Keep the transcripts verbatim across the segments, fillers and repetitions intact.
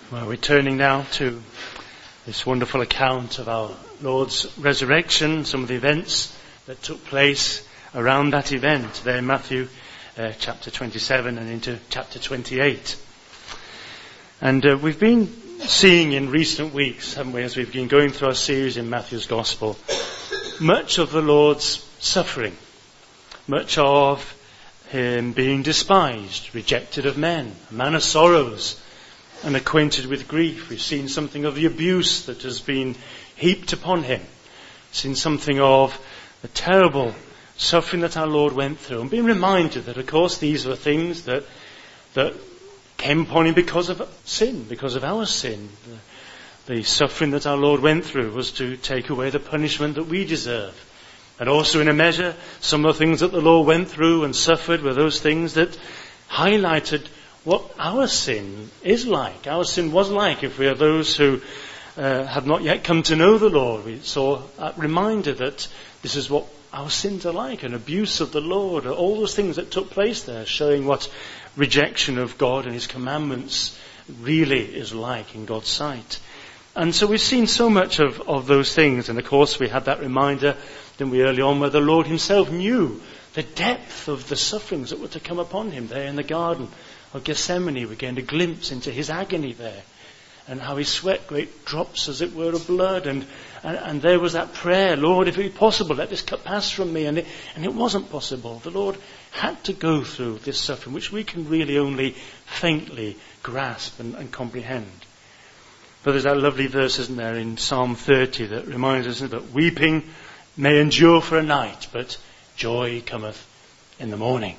Well, we're turning now to this wonderful account of our Lord's resurrection, some of the events that took place around that event there in Matthew uh, chapter twenty-seven and into chapter twenty-eight. And uh, we've been seeing in recent weeks, haven't we, as we've been going through our series in Matthew's Gospel, much of the Lord's suffering, much of him being despised, rejected of men, a man of sorrows, and acquainted with grief. We've seen something of the abuse that has been heaped upon him, seen something of the terrible suffering that our Lord went through, and been reminded that, of course, these were things that that came upon him because of sin, because of our sin. The, the suffering that our Lord went through was to take away the punishment that we deserve. And also, in a measure, some of the things that the Lord went through and suffered were those things that highlighted what our sin is like. Our sin was like if we are those who uh, have not yet come to know the Lord. We saw a reminder that this is what our sins are like, an abuse of the Lord, all those things that took place there, showing what rejection of God and his commandments really is like in God's sight. And so we've seen so much of, of those things. And of course we had that reminder, didn't we, early on, where the Lord himself knew the depth of the sufferings that were to come upon him there in the Garden of Gethsemane. We gained a glimpse into his agony there, and how he sweat great drops, as it were, of blood. And, and, and there was that prayer, Lord, if it be possible, let this cup pass from me. And it, and it wasn't possible. The Lord had to go through this suffering, which we can really only faintly grasp and, and comprehend. But there's that lovely verse, isn't there, in Psalm thirty that reminds us that weeping may endure for a night, but joy cometh in the morning.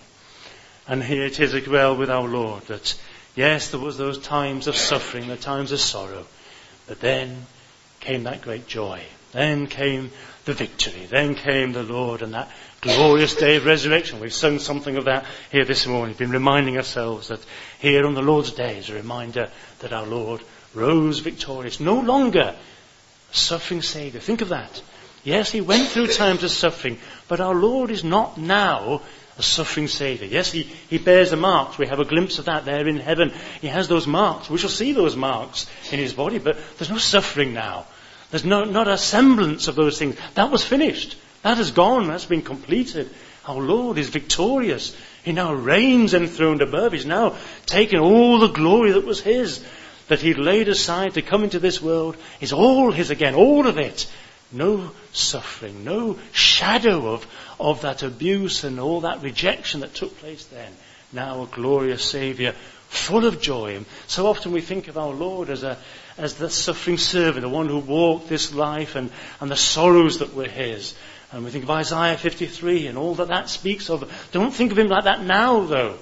And here it is as well with our Lord, that yes, there was those times of suffering, the times of sorrow, but then came that great joy. Then came the victory. Then came the Lord and that glorious day of resurrection. We've sung something of that here this morning. We've been reminding ourselves that here on the Lord's day is a reminder that our Lord rose victorious. No longer a suffering Saviour. Think of that. Yes, he went through times of suffering, but our Lord is not now a suffering Saviour. Yes, he, he bears the marks. We have a glimpse of that there in heaven. He has those marks. We shall see those marks in his body, but there's no suffering now. There's no, not a semblance of those things. That was finished. That has gone. That's been completed. Our Lord is victorious. He now reigns enthroned above. He's now taken all the glory that was his, that he'd laid aside to come into this world, is all his again, all of it. No suffering, no shadow of, of that abuse and all that rejection that took place then. Now a glorious Saviour, full of joy. And so often we think of our Lord as a as the suffering servant, the one who walked this life and, and the sorrows that were his. And we think of Isaiah fifty-three and all that that speaks of. Don't think of him like that now, though.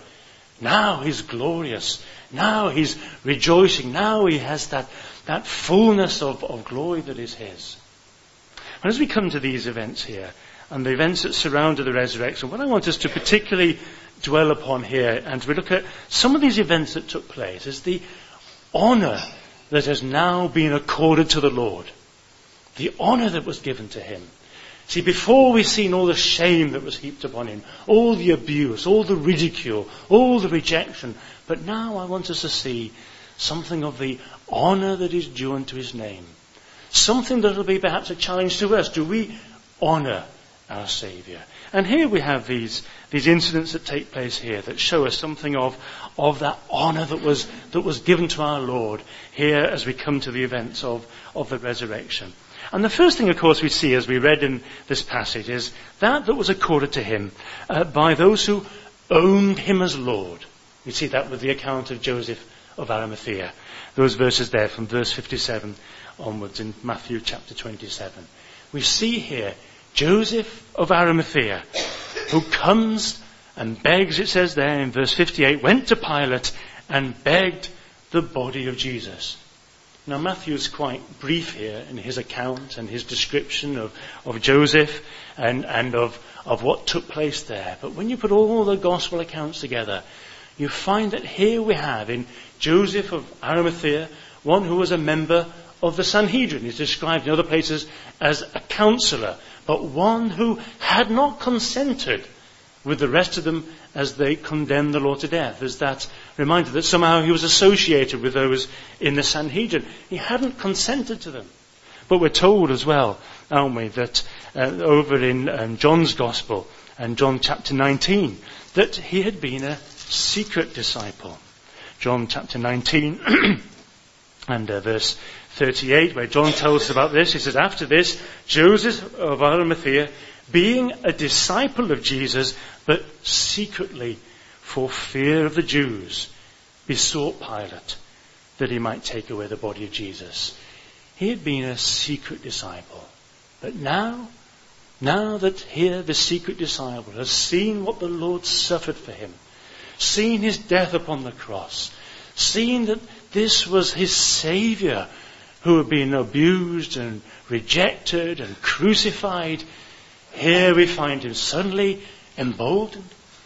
Now he's glorious. Now he's rejoicing. Now he has that, that fullness of, of glory that is his. And as we come to these events here, and the events that surrounded the resurrection, what I want us to particularly dwell upon here, and to look at some of these events that took place, is the honour that has now been accorded to the Lord. The honour that was given to him. See, before we've seen all the shame that was heaped upon him, all the abuse, all the ridicule, all the rejection, but now I want us to see something of the honour that is due unto his name. Something that will be perhaps a challenge to us. Do we honour our Saviour? And here we have these these incidents that take place here that show us something of of that honour that was that was given to our Lord here as we come to the events of, of the resurrection. And the first thing, of course, we see as we read in this passage is that that was accorded to him uh, by those who owned him as Lord. We see that with the account of Joseph of Arimathea. Those verses there from verse fifty-seven onwards in Matthew chapter twenty-seven. We see here Joseph of Arimathea, who comes and begs, it says there in verse fifty-eight, went to Pilate and begged the body of Jesus. Now Matthew is quite brief here in his account and his description of, of Joseph and, and of, of what took place there. But when you put all the gospel accounts together, you find that here we have in Joseph of Arimathea, one who was a member of the Sanhedrin. He's described in other places as a counselor, but one who had not consented with the rest of them as they condemned the Lord to death. There's that reminder that somehow he was associated with those in the Sanhedrin. He hadn't consented to them. But we're told as well, aren't we, that uh, over in um, John's Gospel, and John chapter nineteen, that he had been a secret disciple. John chapter nineteen and uh, verse thirty-eight, where John tells us about this. He says, after this, Joseph of Arimathea, being a disciple of Jesus, but secretly for fear of the Jews, besought Pilate that he might take away the body of Jesus. He had been a secret disciple. But now, now that here the secret disciple has seen what the Lord suffered for him, seen his death upon the cross, seen that this was his Saviour who had been abused and rejected and crucified, here we find him suddenly emboldened.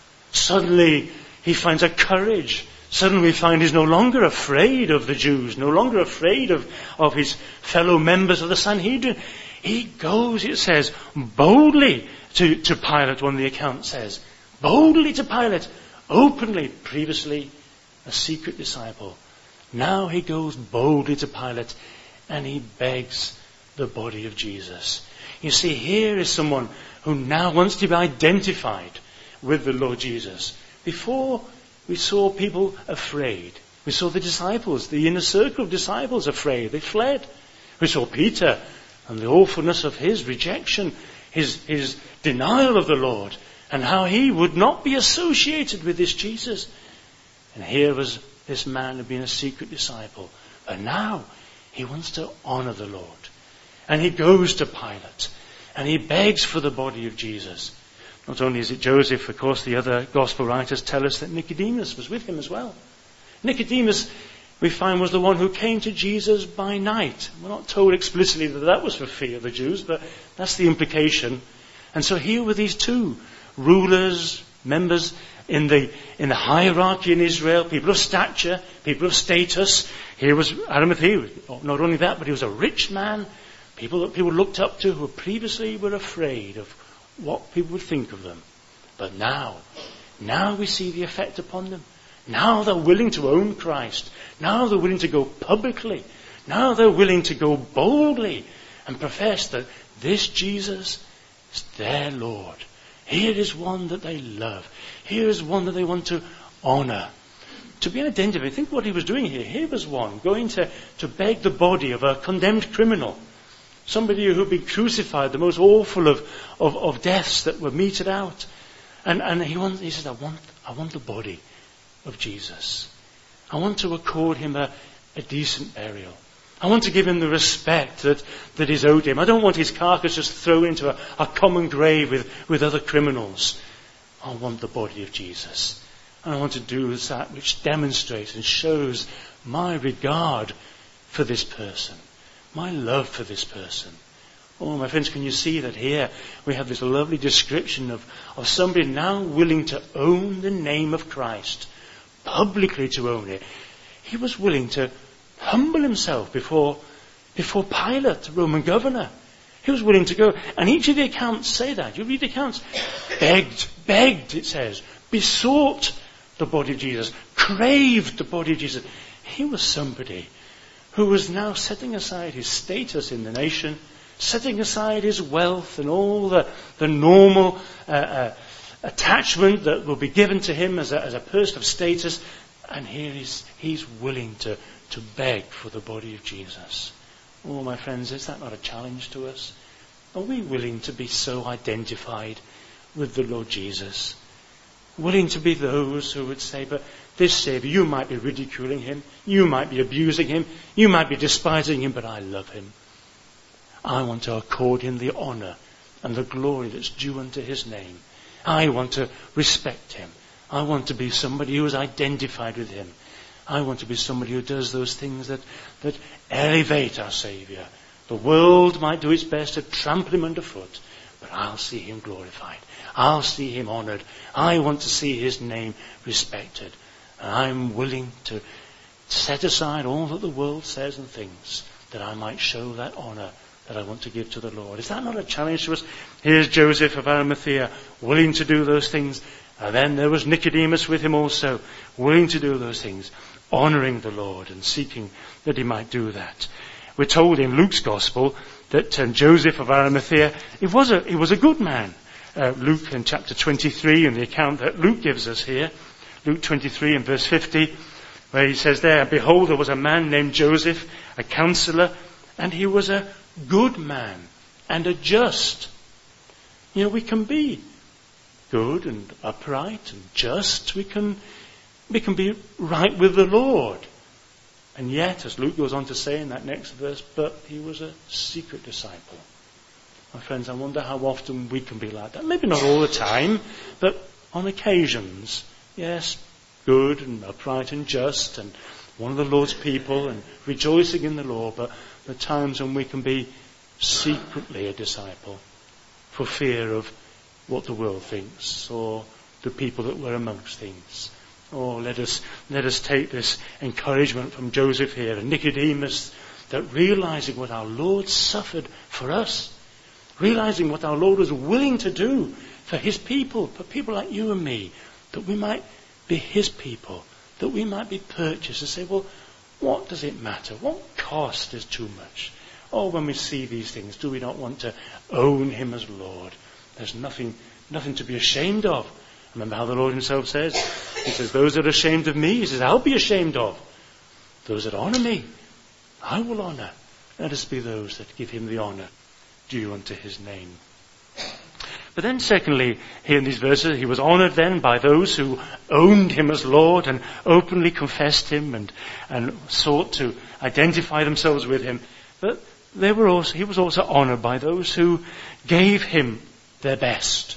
Suddenly he finds a courage. Suddenly we find he's no longer afraid of the Jews, no longer afraid of, of his fellow members of the Sanhedrin. He goes, it says, boldly to, to Pilate, one of the accounts says. Boldly to Pilate, openly, previously a secret disciple. Now he goes boldly to Pilate and he begs the body of Jesus. You see, here is someone who now wants to be identified with the Lord Jesus. Before, we saw people afraid. We saw the disciples, the inner circle of disciples afraid. They fled. We saw Peter and the awfulness of his rejection, his, his denial of the Lord, and how he would not be associated with this Jesus. And here was this man who had been a secret disciple. But now he wants to honor the Lord. And he goes to Pilate and he begs for the body of Jesus. Not only is it Joseph, of course, the other gospel writers tell us that Nicodemus was with him as well. Nicodemus, we find, was the one who came to Jesus by night. We're not told explicitly that that was for fear of the Jews, but that's the implication. And so here were these two rulers, members in the in the hierarchy in Israel, people of stature, people of status. Here was Arimathea. Not only that, but he was a rich man. People that people looked up to who previously were afraid of what people would think of them. But now, now we see the effect upon them. Now they're willing to own Christ. Now they're willing to go publicly. Now they're willing to go boldly and profess that this Jesus is their Lord. Here is one that they love. Here is one that they want to honor. To be identified, think what he was doing here. Here was one going to, to beg the body of a condemned criminal. Somebody who had been crucified, the most awful of, of, of deaths that were meted out. And, and he, wants, he says, I want, I want the body of Jesus. I want to accord him a, a decent burial. I want to give him the respect that, that is owed him. I don't want his carcass just thrown into a, a common grave with, with other criminals. I want the body of Jesus. And I want to do that which demonstrates and shows my regard for this person. My love for this person. Oh, my friends, can you see that here we have this lovely description of, of somebody now willing to own the name of Christ, publicly to own it. He was willing to humble himself before, before Pilate, the Roman governor. He was willing to go. And each of the accounts say that. You read the accounts. Begged, begged, it says. Besought the body of Jesus. Craved the body of Jesus. He was somebody who was now setting aside his status in the nation, setting aside his wealth and all the, the normal uh, uh, attachment that will be given to him as a, as a person of status. And here he's, he's willing to, to beg for the body of Jesus. Oh, my friends, is that not a challenge to us? Are we willing to be so identified with the Lord Jesus? Willing to be those who would say, but this Saviour, you might be ridiculing him, you might be abusing him, you might be despising him, but I love him. I want to accord him the honour and the glory that's due unto his name. I want to respect him. I want to be somebody who is identified with him. I want to be somebody who does those things that, that elevate our Saviour. The world might do its best to trample him underfoot, but I'll see him glorified. I'll see him honoured. I want to see his name respected. And I'm willing to set aside all that the world says and thinks, that I might show that honour that I want to give to the Lord. Is that not a challenge to us? Here's Joseph of Arimathea, willing to do those things. And then there was Nicodemus with him also, willing to do those things, honouring the Lord and seeking that he might do that. We're told in Luke's Gospel that um, Joseph of Arimathea, he was a, he was a good man. Uh, Luke in chapter twenty-three, in the account that Luke gives us here, Luke twenty-three and verse fifty, where he says there, behold, there was a man named Joseph, a counsellor, and he was a good man and a just. You know, we can be good and upright and just. We can, we can be right with the Lord. And yet, as Luke goes on to say in that next verse, but he was a secret disciple. My friends, I wonder how often we can be like that. Maybe not all the time, but on occasions. Yes, good and upright and just and one of the Lord's people and rejoicing in the Lord, but the times when we can be secretly a disciple for fear of what the world thinks or the people that we're amongst things. Oh, let us, let us take this encouragement from Joseph here and Nicodemus, that realizing what our Lord suffered for us, realizing what our Lord was willing to do for his people, for people like you and me, that we might be his people, that we might be purchased and say, well, what does it matter? What cost is too much? Oh, when we see these things, do we not want to own him as Lord? There's nothing, nothing to be ashamed of. Remember how the Lord himself says, he says, those that are ashamed of me, he says, I'll be ashamed of. Those that honour me, I will honour. Let us be those that give him the honour due unto his name. But then secondly, here in these verses, he was honoured then by those who owned him as Lord and openly confessed him and, and sought to identify themselves with him. But they were also, he was also honoured by those who gave him their best.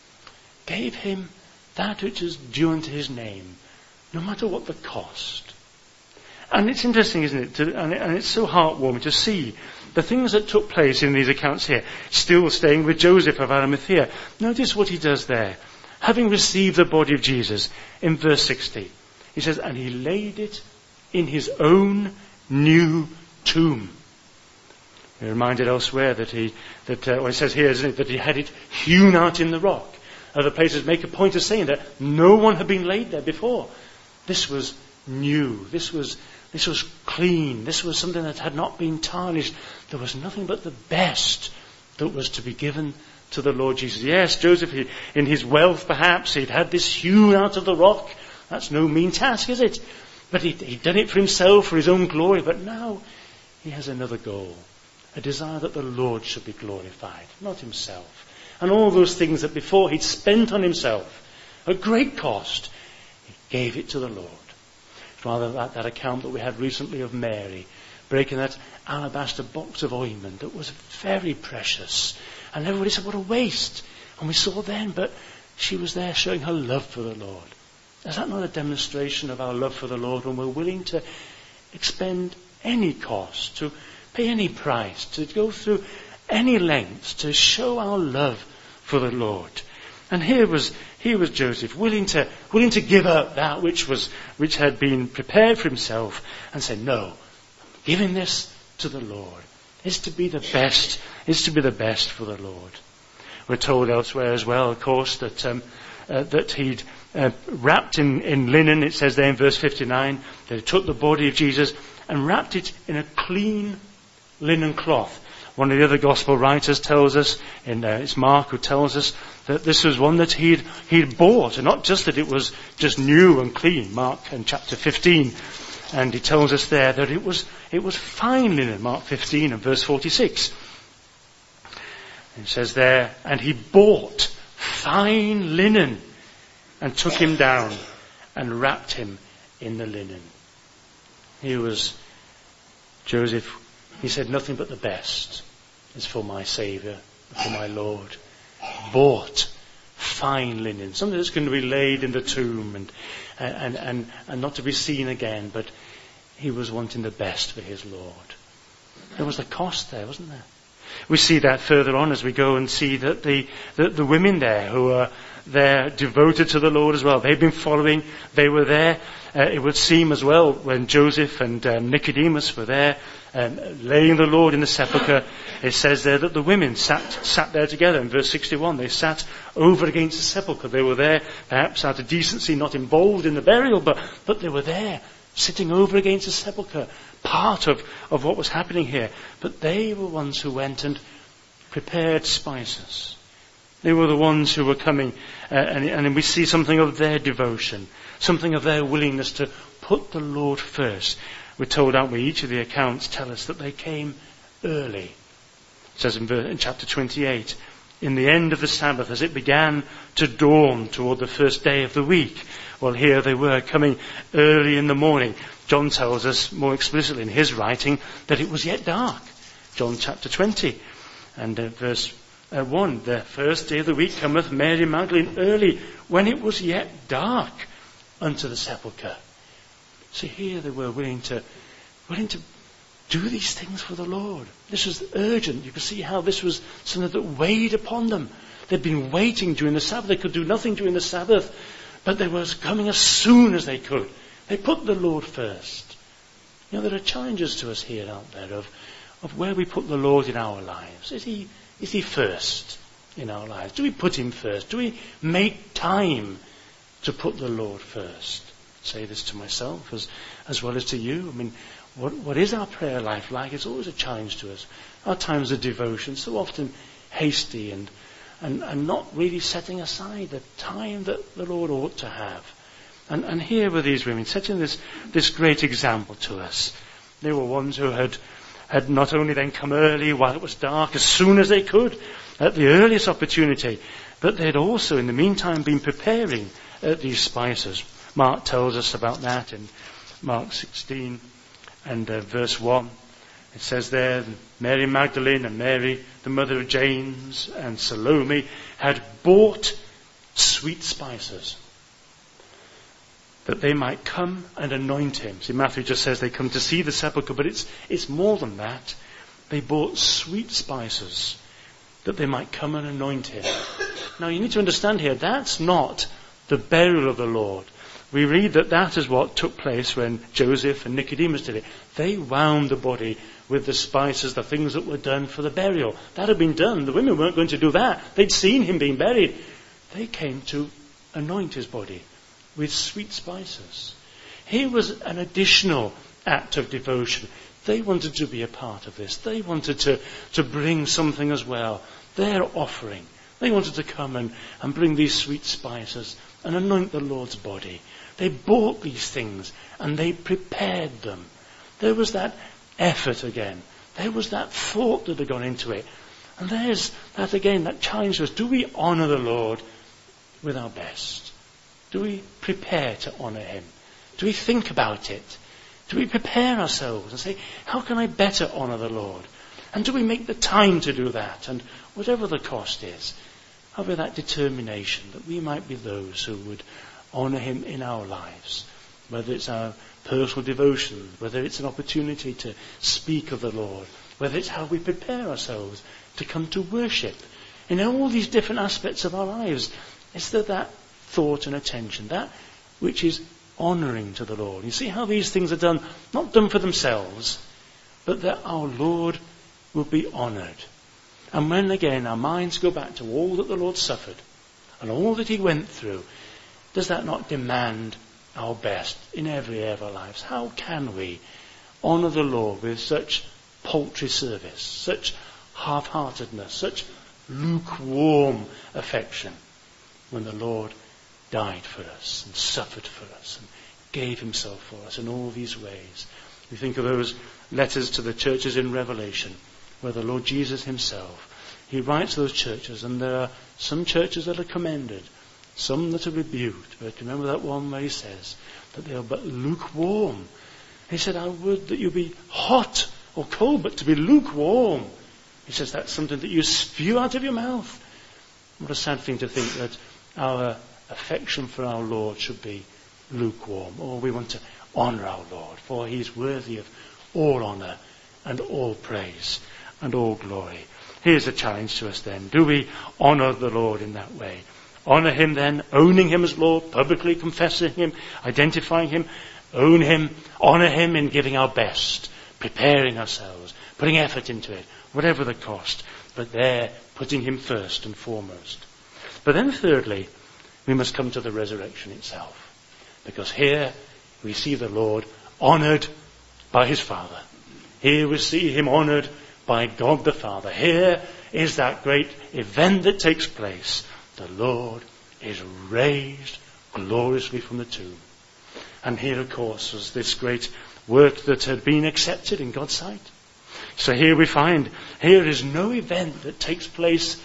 Gave him that which is due unto his name, no matter what the cost. And it's interesting, isn't it? To, and, it and it's so heartwarming to see the things that took place in these accounts here. Still staying with Joseph of Arimathea. Notice what he does there. Having received the body of Jesus, in verse sixty, he says, and he laid it in his own new tomb. We're reminded elsewhere that he, that, uh, well, it says here, isn't it, that he had it hewn out in the rock. Other places make a point of saying that no one had been laid there before. This was new. This was, this was clean. This was something that had not been tarnished. There was nothing but the best that was to be given to the Lord Jesus. Yes, Joseph, he, in his wealth perhaps, he'd had this hewn out of the rock. That's no mean task, is it? But he'd, he'd done it for himself, for his own glory. But now he has another goal. A desire that the Lord should be glorified, not himself. And all those things that before he'd spent on himself, at great cost, he gave it to the Lord. It's rather like that account that we had recently of Mary, breaking that alabaster box of ointment that was very precious. And everybody said, what a waste. And we saw then, but she was there showing her love for the Lord. Is that not a demonstration of our love for the Lord when we're willing to expend any cost, to pay any price, to go through any lengths to show our love for the Lord? And here was here was Joseph willing to willing to give up that which was which had been prepared for himself and say, no, giving this to the Lord is to be the best, is to be the best for the Lord. We're told elsewhere as well, of course, that um, uh, that he'd uh, wrapped in, in linen. It says there in verse fifty-nine that he took the body of Jesus and wrapped it in a clean linen cloth. One of the other gospel writers tells us, and uh, it's Mark who tells us, that this was one that he'd, he'd bought, and not just that it was just new and clean. Mark in chapter fifteen, and he tells us there that it was, it was fine linen, Mark fifteen and verse forty-six. And it says there, and he bought fine linen and took him down and wrapped him in the linen. He was, Joseph, he said, nothing but the best is for my Saviour, for my Lord. Bought fine linen, something that's going to be laid in the tomb and, and, and, and not to be seen again, but he was wanting the best for his Lord. There was a cost there, wasn't there? We see that further on as we go and see that the, the, the women there who are there devoted to the Lord as well, they've been following, they were there. Uh, it would seem as well when Joseph and um, Nicodemus were there, um, laying the Lord in the sepulchre, it says there that the women sat sat there together. In verse sixty-one, they sat over against the sepulchre. They were there, perhaps out of decency, not involved in the burial, but, but they were there, sitting over against the sepulchre, part of, of what was happening here. But they were ones who went and prepared spices. They were the ones who were coming, uh, and, and we see something of their devotion, something of their willingness to put the Lord first. We're told, aren't we, each of the accounts tell us that they came early. It says in, in chapter twenty-eight, in the end of the Sabbath, as it began to dawn toward the first day of the week. Well, here they were coming early in the morning. John tells us more explicitly in his writing that it was yet dark. John chapter twenty and uh, verse uh, one. The first day of the week cometh Mary Magdalene early, when it was yet dark, unto the sepulchre. So here they were willing to, willing to do these things for the Lord. This was urgent. You can see how this was something that weighed upon them. They'd been waiting during the Sabbath. They could do nothing during the Sabbath, but they were coming as soon as they could. They put the Lord first. You know, there are challenges to us here, aren't there, of, of where we put the Lord in our lives. Is he, is he first in our lives? Do we put him first? Do we make time to put the Lord first? I say this to myself as, as well as to you. I mean, what, what is our prayer life like? It's always a challenge to us. Our times of devotion, so often hasty and, and, and not really setting aside the time that the Lord ought to have. And, and here were these women, setting this, this great example to us. They were ones who had, had not only then come early while it was dark, as soon as they could, at the earliest opportunity, but they had also in the meantime been preparing uh, these spices. Mark tells us about that in Mark sixteen and uh, verse one. It says there, Mary Magdalene and Mary, the mother of James, and Salome had bought sweet spices, that they might come and anoint him. See, Matthew just says they come to see the sepulchre, but it's, it's more than that. They bought sweet spices, that they might come and anoint him. Now you need to understand here, that's not the burial of the Lord. We read that that is what took place when Joseph and Nicodemus did it. They wound the body with the spices, the things that were done for the burial. That had been done. The women weren't going to do that. They'd seen him being buried. They came to anoint his body with sweet spices. Here was an additional act of devotion. They wanted to be a part of this. They wanted to, to bring something as well. Their offering. They wanted to come and, and bring these sweet spices and anoint the Lord's body. They bought these things and they prepared them. There was that effort again. There was that thought that had gone into it. And there's that again, that challenge to us. Do we honour the Lord with our best? Do we prepare to honour him? Do we think about it? Do we prepare ourselves and say, how can I better honour the Lord? And do we make the time to do that? And whatever the cost is, have we that determination that we might be those who would honour him in our lives? Whether it's our personal devotion, whether it's an opportunity to speak of the Lord, whether it's how we prepare ourselves to come to worship. In all these different aspects of our lives, is there that thought and attention, that which is honouring to the Lord? You see how these things are done, not done for themselves, but that our Lord will be honoured. And when again our minds go back to all that the Lord suffered and all that he went through, does that not demand our best in every area of our lives? How can we honour the Lord with such paltry service, such half-heartedness, such lukewarm affection, when the Lord died for us and suffered for us and gave himself for us in all these ways? We think of those letters to the churches in Revelation, where the Lord Jesus himself, he writes to those churches, and there are some churches that are commended, some that are rebuked. But remember that one where he says that they are but lukewarm. He said, I would that you be hot or cold, but to be lukewarm. He says that's something that you spew out of your mouth. What a sad thing to think that our affection for our Lord should be lukewarm. Or we want to honour our Lord, for he is worthy of all honour and all praise and all glory. Here's a challenge to us then. Do we honour the Lord in that way? Honour him then, owning him as Lord, publicly confessing him, identifying him, own him, honour him in giving our best preparing ourselves, putting effort into it, whatever the cost, but there putting him first and foremost. But then thirdly, we must come to the resurrection itself. Because here we see the Lord honoured by his Father. Here we see him honoured by God the Father. Here is that great event that takes place. The Lord is raised gloriously from the tomb. And here, of course, was this great work that had been accepted in God's sight. So here we find, here is no event that takes place,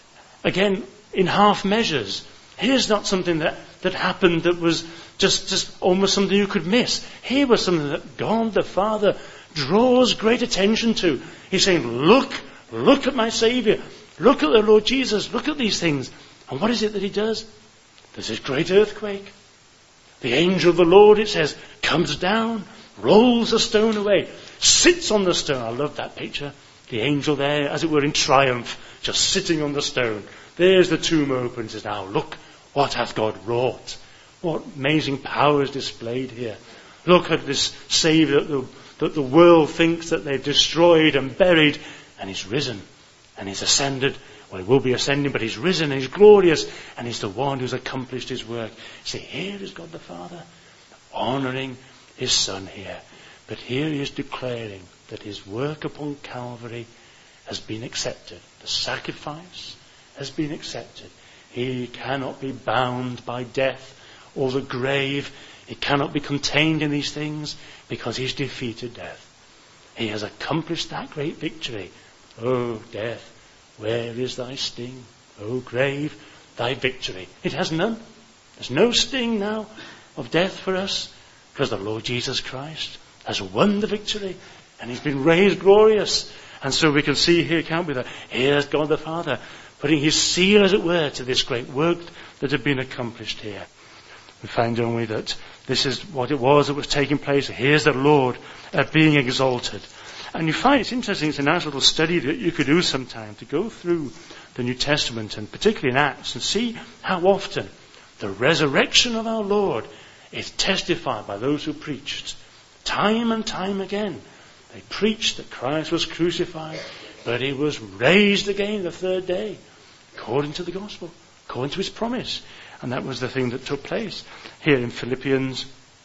again, in half measures. Here's not something that, that happened that was just, just almost something you could miss. Here was something that God the Father draws great attention to. He's saying, look, look at my Saviour. Look at the Lord Jesus. Look at these things. And what is it that he does? There's this great earthquake. The angel of the Lord, it says, comes down, rolls the stone away, sits on the stone. I love that picture. The angel there, as it were in triumph, just sitting on the stone. There's the tomb open. It says, now look, what hath God wrought? What amazing power is displayed here. Look at this Saviour that the, that the world thinks that they've destroyed and buried, and he's risen, and he's ascended. Well, he will be ascending, but he's risen, and he's glorious, and he's the one who's accomplished his work. See, here is God the Father honouring his Son here. But here he is declaring that his work upon Calvary has been accepted. The sacrifice has been accepted. He cannot be bound by death or the grave. He cannot be contained in these things because he's defeated death. He has accomplished that great victory. Oh, death, where is thy sting? O grave, thy victory. It has none. There's no sting now of death for us because the Lord Jesus Christ has won the victory and he's been raised glorious. And so we can see here, can't we, that here's God the Father putting his seal, as it were, to this great work that had been accomplished here. We find, don't we, that this is what it was that was taking place. Here's the Lord uh, being exalted. And you find it's interesting, it's a nice little study that you could do sometime to go through the New Testament, and particularly in Acts, and see how often the resurrection of our Lord is testified by those who preached. Time and time again, they preached that Christ was crucified, but he was raised again the third day, according to the gospel, according to his promise. And that was the thing that took place here in Philippians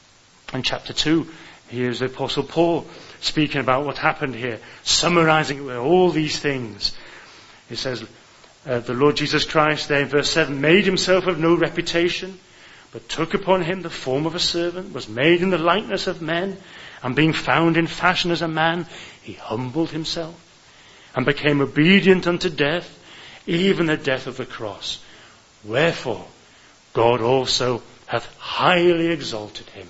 in chapter two. Here's the Apostle Paul speaking about what happened here, summarizing all these things. He says, uh, the Lord Jesus Christ, there in verse seven, made himself of no reputation, but took upon him the form of a servant, was made in the likeness of men, and being found in fashion as a man, he humbled himself, and became obedient unto death, even the death of the cross. Wherefore, God also hath highly exalted him,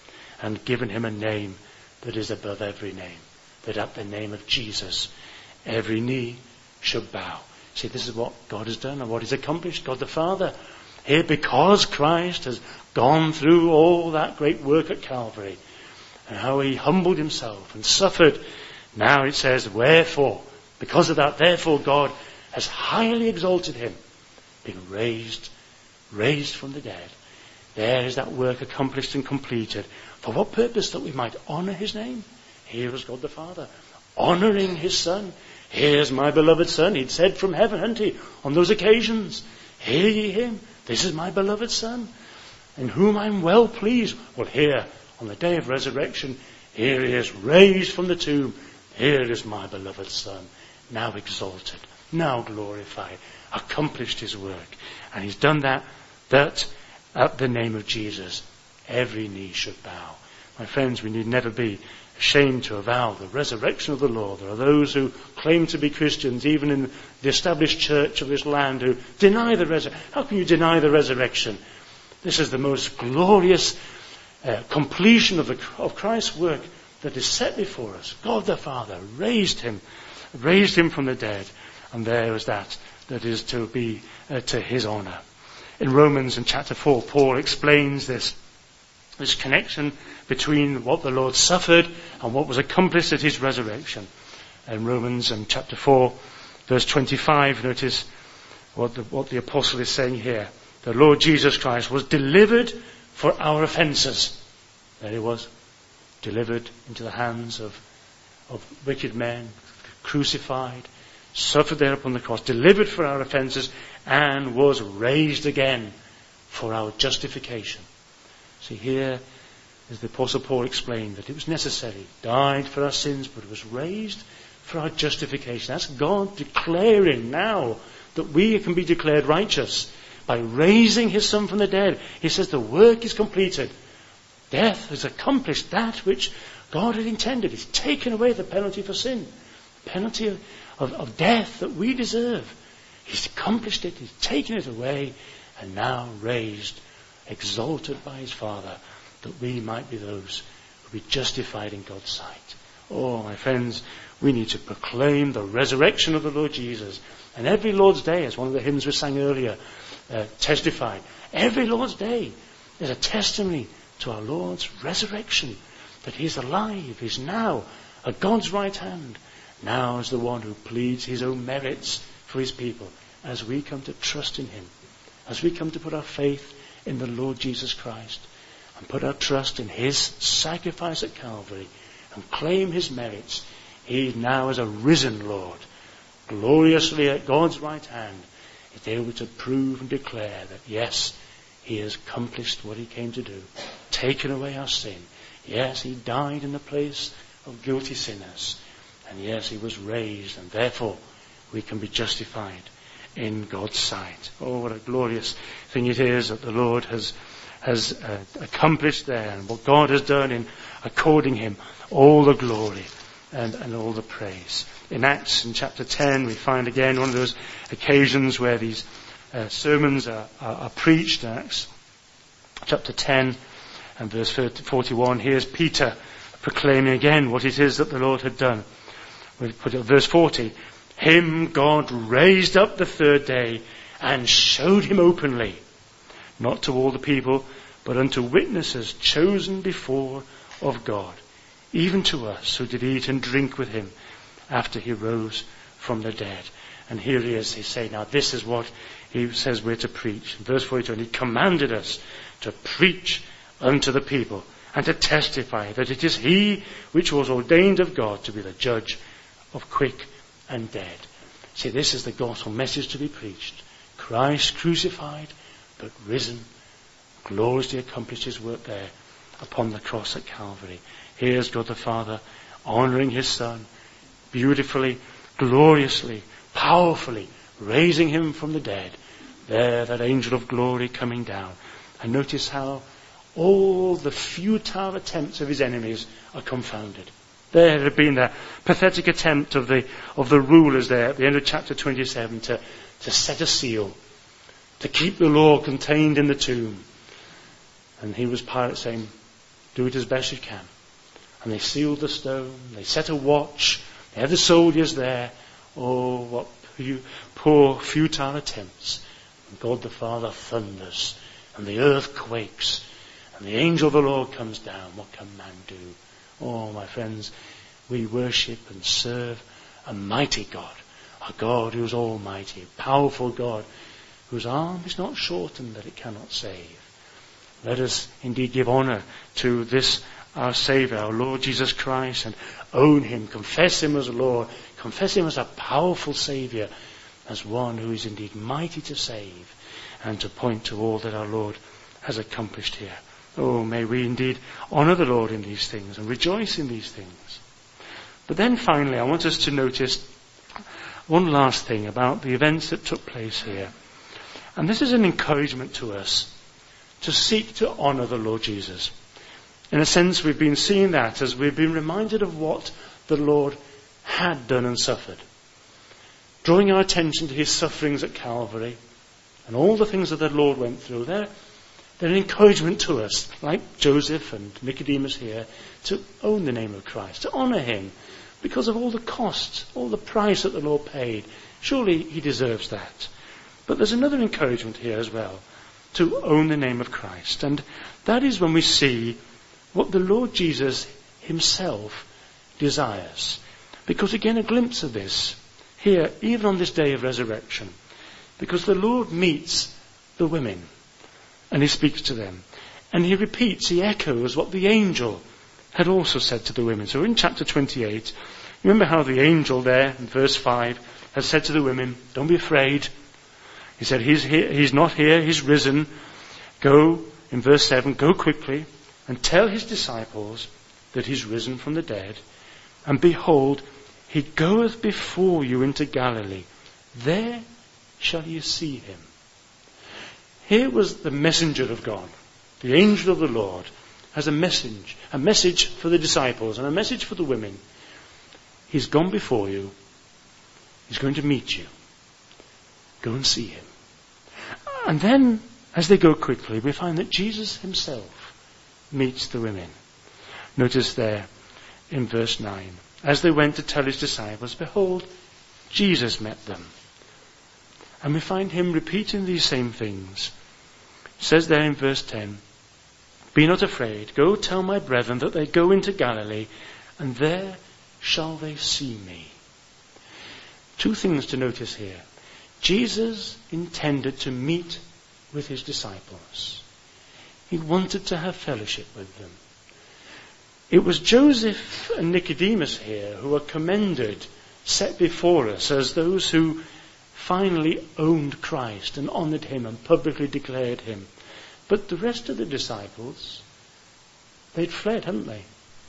and given him a name that is above every name, that at the name of Jesus every knee should bow. See, this is what God has done and what he's accomplished. God the Father, here because Christ has gone through all that great work at Calvary, and how he humbled himself and suffered. Now it says, wherefore, because of that, therefore God has highly exalted him, been raised, raised from the dead. There is that work accomplished and completed. For what purpose? That we might honour his name. Here is God the Father, honouring his Son. Here's my beloved Son. He'd said from heaven, hadn't he, on those occasions, hear ye him. This is my beloved Son, in whom I'm well pleased. Well, here, on the day of resurrection, here he is raised from the tomb. Here is my beloved Son, now exalted, now glorified, accomplished his work. And he's done that, that at the name of Jesus, every knee should bow. My friends, we need never be ashamed to avow the resurrection of the Lord. There are those who claim to be Christians, even in the established church of this land, who deny the resurrection. How can you deny the resurrection? This is the most glorious uh, completion of, the, of Christ's work that is set before us. God the Father raised him, raised him from the dead, and there is that that is to be uh, to his honour. In Romans in chapter four, Paul explains this, this connection between what the Lord suffered and what was accomplished at his resurrection. In Romans in chapter four, verse twenty-five, notice what the, what the apostle is saying here. The Lord Jesus Christ was delivered for our offences. There he was, delivered into the hands of of wicked men, crucified, suffered there upon the cross, delivered for our offences, and was raised again for our justification. See, here as the Apostle Paul explained that it was necessary, died for our sins, but was raised for our justification. That's God declaring now that we can be declared righteous by raising his Son from the dead. He says the work is completed. Death has accomplished that which God had intended. He's taken away the penalty for sin, the penalty of, of, of death that we deserve. He's accomplished it. He's taken it away, and now raised, exalted by his Father, that we might be those who be justified in God's sight. Oh, my friends, we need to proclaim the resurrection of the Lord Jesus. And every Lord's Day, as one of the hymns we sang earlier uh, testified, every Lord's Day is a testimony to our Lord's resurrection, that he is alive, he's now at God's right hand, now as the one who pleads his own merits for his people, as we come to trust in him, as we come to put our faith in the Lord Jesus Christ, and put our trust in his sacrifice at Calvary, and claim his merits. He now is a risen Lord, gloriously at God's right hand, is able to prove and declare that yes, he has accomplished what he came to do, taken away our sin. Yes, he died in the place of guilty sinners, and yes, he was raised, and therefore we can be justified in God's sight. Oh, what a glorious thing it is that the Lord has has uh, accomplished there, and what God has done in according him all the glory and, and all the praise. In Acts, in chapter ten, we find again one of those occasions where these uh, sermons are, are, are preached. In Acts chapter ten and verse forty-one, here's Peter proclaiming again what it is that the Lord had done. We put it verse forty. Him God raised up the third day and showed him openly, not to all the people, but unto witnesses chosen before of God, even to us who did eat and drink with him after he rose from the dead. And here he is, he say, now this is what he says we're to preach. In verse forty-two, and he commanded us to preach unto the people and to testify that it is he which was ordained of God to be the judge of quick and dead. See, this is the gospel message to be preached. Christ crucified, but risen, gloriously accomplished his work there upon the cross at Calvary. Here's God the Father honouring his Son, beautifully, gloriously, powerfully raising him from the dead. There, that angel of glory coming down. And notice how all the futile attempts of his enemies are confounded. There had been that pathetic attempt of the of the rulers there at the end of chapter twenty-seven to, to set a seal, to keep the law contained in the tomb. And he was Pilate saying, do it as best you can. And they sealed the stone, they set a watch, they had the soldiers there. Oh, what poor futile attempts. And God the Father thunders, and the earth quakes, and the angel of the Lord comes down. What can man do? Oh, my friends, we worship and serve a mighty God, a God who is almighty, a powerful God, whose arm is not shortened that it cannot save. Let us indeed give honour to this our Saviour, our Lord Jesus Christ, and own him, confess him as Lord, confess him as a powerful Saviour, as one who is indeed mighty to save, and to point to all that our Lord has accomplished here. Oh, may we indeed honour the Lord in these things and rejoice in these things. But then finally, I want us to notice one last thing about the events that took place here. And this is an encouragement to us to seek to honour the Lord Jesus. In a sense, we've been seeing that as we've been reminded of what the Lord had done and suffered. Drawing our attention to his sufferings at Calvary and all the things that the Lord went through there. They're an encouragement to us, like Joseph and Nicodemus here, to own the name of Christ, to honour him, because of all the costs, all the price that the Lord paid. Surely he deserves that. But there's another encouragement here as well, to own the name of Christ. And that is when we see what the Lord Jesus himself desires. Because again, a glimpse of this here, even on this day of resurrection. Because the Lord meets the women. And he speaks to them. And he repeats, he echoes what the angel had also said to the women. So in chapter twenty-eight, Remember how the angel there in verse five has said to the women, don't be afraid. He said, he's here, he's not here, he's risen. Go, in verse seven, go quickly and tell his disciples that he's risen from the dead. And behold, he goeth before you into Galilee. There shall you see him. Here was the messenger of God, the angel of the Lord, has a message, a message for the disciples and a message for the women. He's gone before you. He's going to meet you. Go and see him. And then, as they go quickly, we find that Jesus himself meets the women. Notice there in verse nine. As they went to tell his disciples, behold, Jesus met them. And we find him repeating these same things. It says there in verse ten, be not afraid. Go tell my brethren that they go into Galilee, and there shall they see me. Two things to notice here. Jesus intended to meet with his disciples. He wanted to have fellowship with them. It was Joseph and Nicodemus here who are commended, set before us as those who finally owned Christ and honoured him and publicly declared him. But the rest of the disciples, they'd fled, hadn't they?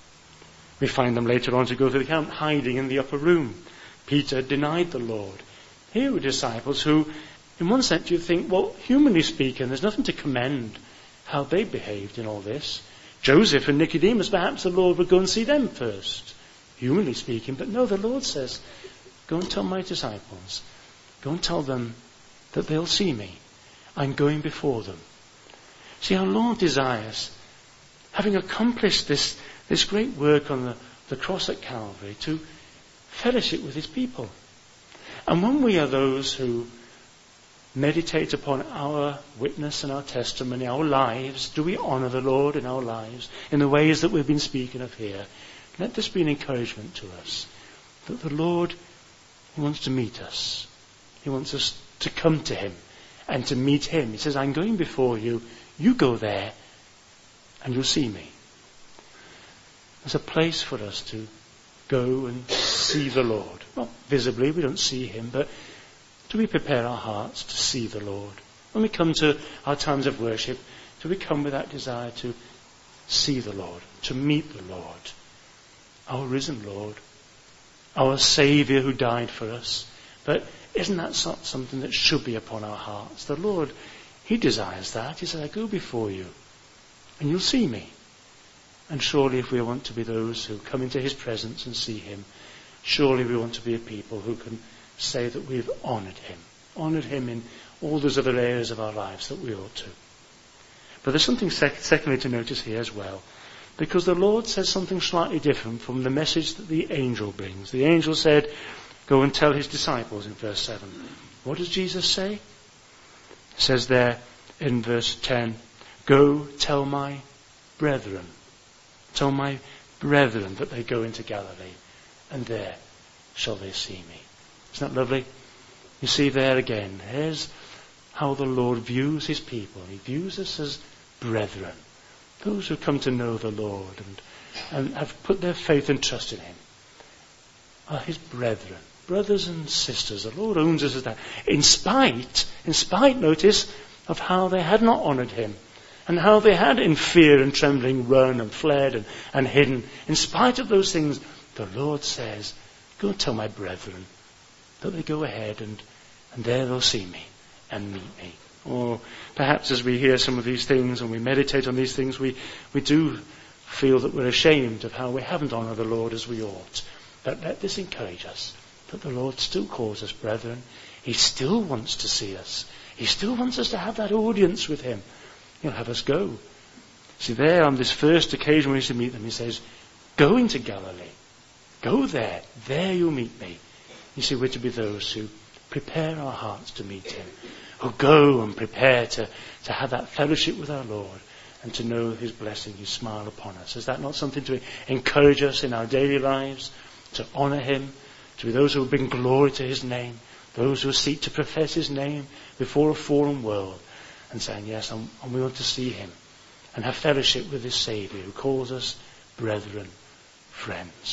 We find them later on to go through the account, hiding in the upper room. Peter denied the Lord. Here were disciples who, in one sense, you'd think, well, humanly speaking, there's nothing to commend how they behaved in all this. Joseph and Nicodemus, perhaps the Lord would go and see them first, humanly speaking. But no, the Lord says, go and tell my disciples. Go and tell them that they'll see me. I'm going before them. See, our Lord desires, having accomplished this, this great work on the, the cross at Calvary, to fellowship with his people. And when we are those who meditate upon our witness and our testimony, our lives, do we honour the Lord in our lives in the ways that we've been speaking of here? Let this be an encouragement to us that the Lord, he wants to meet us. He wants us to come to him and to meet him. He says, I'm going before you. You go there and you'll see me. There's a place for us to go and see the Lord. Not visibly, we don't see him, but do we prepare our hearts to see the Lord? When we come to our times of worship, do we come with that desire to see the Lord, to meet the Lord, our risen Lord, our Saviour who died for us? But isn't that something that should be upon our hearts? The Lord, he desires that. He said, I go before you and you'll see me. And surely if we want to be those who come into his presence and see him, surely we want to be a people who can say that we've honoured him. Honoured him in all those other areas of our lives that we ought to. But there's something sec- secondly to notice here as well. Because the Lord says something slightly different from the message that the angel brings. The angel said, go and tell his disciples in verse seven. What does Jesus say? It says there in verse ten, go tell my brethren. Tell my brethren that they go into Galilee, and there shall they see me. Isn't that lovely? You see there again, here's how the Lord views his people. He views us as brethren, those who come to know the Lord and, and have put their faith and trust in him are his brethren, brothers and sisters. The Lord owns us as that. In spite, in spite, notice, of how they had not honoured him and how they had in fear and trembling run and fled and, and hidden. In spite of those things, the Lord says, go and tell my brethren that they go ahead and, and there they'll see me and meet me. Or perhaps as we hear some of these things and we meditate on these things, we, we do feel that we're ashamed of how we haven't honoured the Lord as we ought. But let this encourage us, that the Lord still calls us brethren. He still wants to see us. He still wants us to have that audience with him. He'll have us go. See, there on this first occasion when he used to meet them, he says, go into Galilee. Go there. There you'll meet me. You see, we're to be those who prepare our hearts to meet him, who go and prepare to, to have that fellowship with our Lord and to know his blessing, his smile upon us. Is that not something to encourage us in our daily lives, to honour him, to be those who bring glory to his name, those who seek to profess his name before a fallen world and saying, yes, and we want to see him and have fellowship with his Saviour who calls us brethren, friends.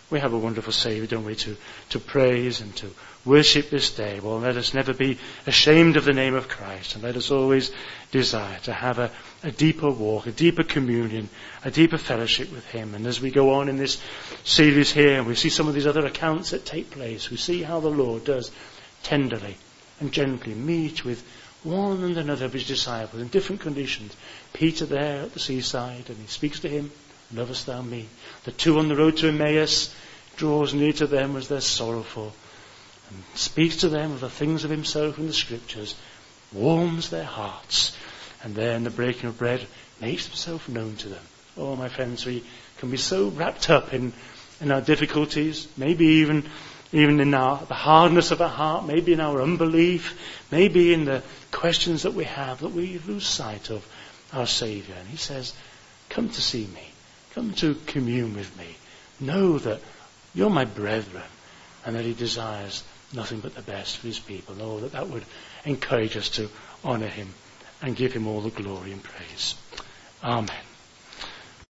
we have a wonderful Saviour, don't we, to, to praise and to worship this day. Well, let us never be ashamed of the name of Christ, and let us always desire to have a, a deeper walk, a deeper communion, a deeper fellowship with him. And as we go on in this series here, and we see some of these other accounts that take place, we see how the Lord does tenderly and gently meet with one and another of his disciples in different conditions. Peter there at the seaside, and he speaks to him, "Lovest thou me?" The two on the road to Emmaus, draws near to them as they're sorrowful, and speaks to them of the things of himself in the scriptures, warms their hearts, and then the breaking of bread makes himself known to them. Oh, my friends, we can be so wrapped up in, in our difficulties, maybe even even in our, the hardness of our heart, maybe in our unbelief, maybe in the questions that we have, that we lose sight of our Saviour. And he says, come to see me. Come to commune with me. Know that you're my brethren, and that he desires nothing but the best for his people. Oh, that that would encourage us to honour him and give him all the glory and praise. Amen.